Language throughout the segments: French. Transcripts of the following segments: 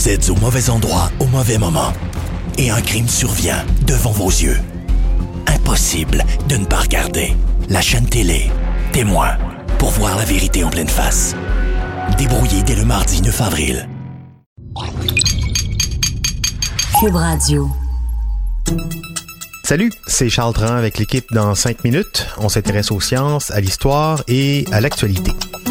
Vous êtes au mauvais endroit au mauvais moment. Et un crime survient devant vos yeux. Impossible de ne pas regarder. La chaîne télé, Témoin, pour voir la vérité en pleine face. Débrouillé dès le mardi 9 avril. Cube Radio. Salut, c'est Charles Dran avec l'équipe dans 5 minutes. On s'intéresse aux sciences, à l'histoire et à l'actualité.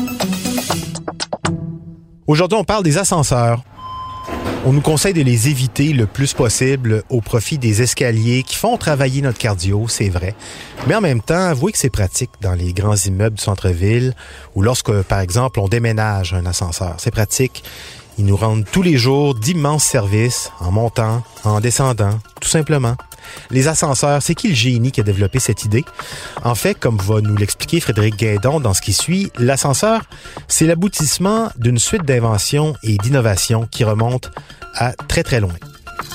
Aujourd'hui, on parle des ascenseurs. On nous conseille de les éviter le plus possible au profit des escaliers qui font travailler notre cardio, c'est vrai. Mais en même temps, avouez que c'est pratique dans les grands immeubles du centre-ville ou lorsque, par exemple, on déménage un ascenseur. C'est pratique. Ils nous rendent tous les jours d'immenses services en montant, en descendant, tout simplement. Les ascenseurs, c'est qui le génie qui a développé cette idée? En fait, comme va nous l'expliquer Frédéric Guindon dans ce qui suit, l'ascenseur, c'est l'aboutissement d'une suite d'inventions et d'innovations qui remontent à très très loin.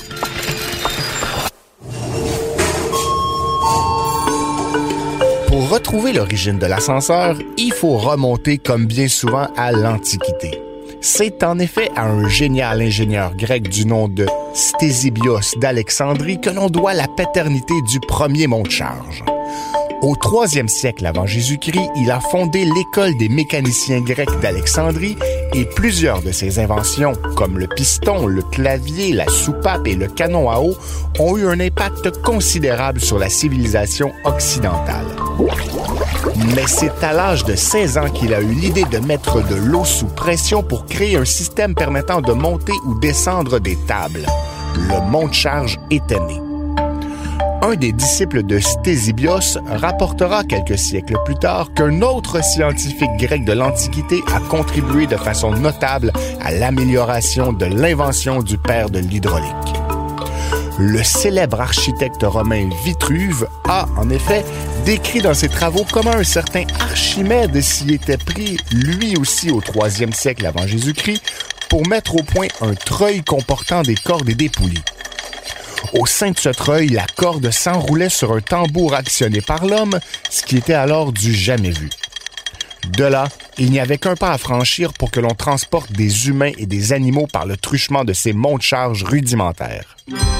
Pour retrouver l'origine de l'ascenseur, il faut remonter comme bien souvent à l'Antiquité. C'est en effet à un génial ingénieur grec du nom de Ctésibios d'Alexandrie que l'on doit la paternité du premier monte-charge. Au 3e siècle avant Jésus-Christ, il a fondé l'école des mécaniciens grecs d'Alexandrie et plusieurs de ses inventions, comme le piston, le clavier, la soupape et le canon à eau, ont eu un impact considérable sur la civilisation occidentale. Mais c'est à l'âge de 16 ans qu'il a eu l'idée de mettre de l'eau sous pression pour créer un système permettant de monter ou descendre des tables. Le monte-charge était né. Un des disciples de Ctésibios rapportera quelques siècles plus tard qu'un autre scientifique grec de l'Antiquité a contribué de façon notable à l'amélioration de l'invention du père de l'hydraulique. Le célèbre architecte romain Vitruve a, en effet, décrit dans ses travaux comment un certain Archimède s'y était pris, lui aussi au 3e siècle avant Jésus-Christ, pour mettre au point un treuil comportant des cordes et des poulies. Au sein de ce treuil, la corde s'enroulait sur un tambour actionné par l'homme, ce qui était alors du jamais vu. De là, il n'y avait qu'un pas à franchir pour que l'on transporte des humains et des animaux par le truchement de ces monte-charges rudimentaires.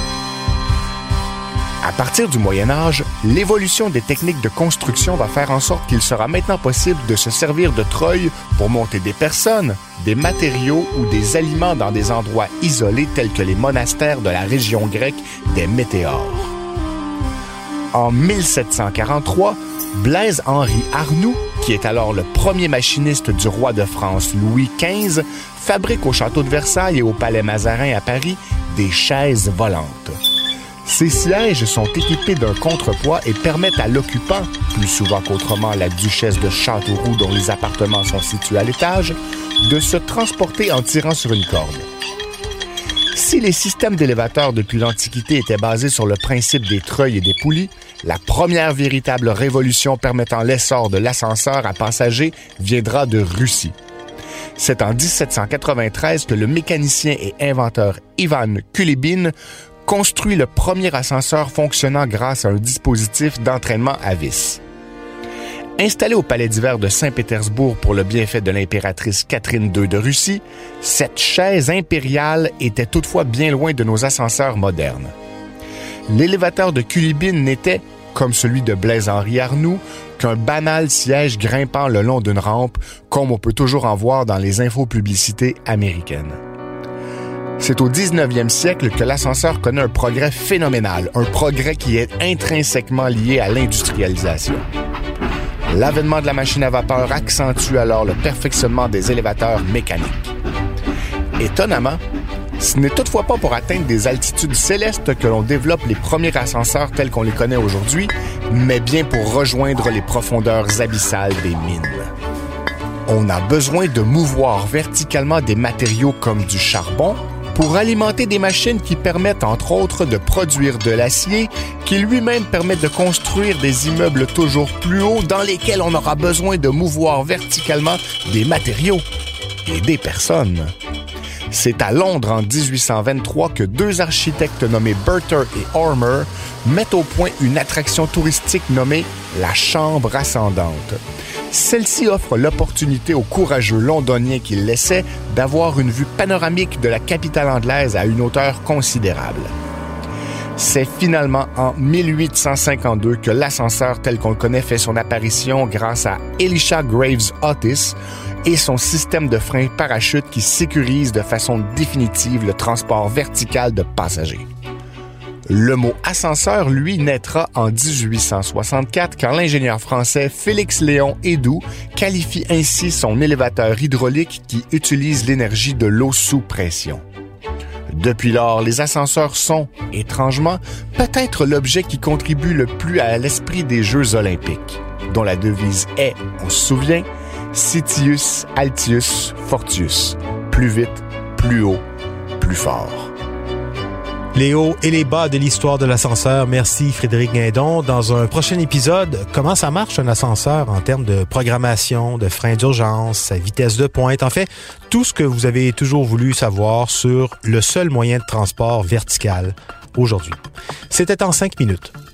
À partir du Moyen Âge, l'évolution des techniques de construction va faire en sorte qu'il sera maintenant possible de se servir de treuil pour monter des personnes, des matériaux ou des aliments dans des endroits isolés tels que les monastères de la région grecque des Météores. En 1743, Blaise-Henri Arnoux, qui est alors le premier machiniste du roi de France Louis XV, fabrique au château de Versailles et au palais Mazarin à Paris des chaises volantes. Ces sièges sont équipés d'un contrepoids et permettent à l'occupant, plus souvent qu'autrement la duchesse de Châteauroux dont les appartements sont situés à l'étage, de se transporter en tirant sur une corde. Si les systèmes d'élévateurs depuis l'Antiquité étaient basés sur le principe des treuils et des poulies, la première véritable révolution permettant l'essor de l'ascenseur à passagers viendra de Russie. C'est en 1793 que le mécanicien et inventeur Ivan Kulibin construit le premier ascenseur fonctionnant grâce à un dispositif d'entraînement à vis. Installé au palais d'hiver de Saint-Pétersbourg pour le bienfait de l'impératrice Catherine II de Russie, cette chaise impériale était toutefois bien loin de nos ascenseurs modernes. L'élévateur de Kulibin n'était, comme celui de Blaise-Henri Arnoux, qu'un banal siège grimpant le long d'une rampe, comme on peut toujours en voir dans les infopublicités américaines. C'est au 19e siècle que l'ascenseur connaît un progrès phénoménal, un progrès qui est intrinsèquement lié à l'industrialisation. L'avènement de la machine à vapeur accentue alors le perfectionnement des élévateurs mécaniques. Étonnamment, ce n'est toutefois pas pour atteindre des altitudes célestes que l'on développe les premiers ascenseurs tels qu'on les connaît aujourd'hui, mais bien pour rejoindre les profondeurs abyssales des mines. On a besoin de mouvoir verticalement des matériaux comme du charbon, pour alimenter des machines qui permettent, entre autres, de produire de l'acier, qui lui-même permet de construire des immeubles toujours plus hauts dans lesquels on aura besoin de mouvoir verticalement des matériaux et des personnes. C'est à Londres en 1823 que deux architectes nommés Burter et Ormer mettent au point une attraction touristique nommée la Chambre ascendante. Celle-ci offre l'opportunité aux courageux londoniens qui l'essaient d'avoir une vue panoramique de la capitale anglaise à une hauteur considérable. C'est finalement en 1852 que l'ascenseur tel qu'on le connaît fait son apparition grâce à Elisha Graves Otis et son système de frein parachute qui sécurise de façon définitive le transport vertical de passagers. Le mot ascenseur, lui, naîtra en 1864 quand l'ingénieur français Félix-Léon Hédoux qualifie ainsi son élévateur hydraulique qui utilise l'énergie de l'eau sous pression. Depuis lors, les ascenseurs sont, étrangement, peut-être l'objet qui contribue le plus à l'esprit des Jeux olympiques, dont la devise est, on se souvient, Citius, Altius, Fortius. Plus vite, plus haut, plus fort. Les hauts et les bas de l'histoire de l'ascenseur. Merci Frédéric Guindon. Dans un prochain épisode, comment ça marche un ascenseur en termes de programmation, de frein d'urgence, sa vitesse de pointe. En fait, tout ce que vous avez toujours voulu savoir sur le seul moyen de transport vertical aujourd'hui. C'était en 5 minutes.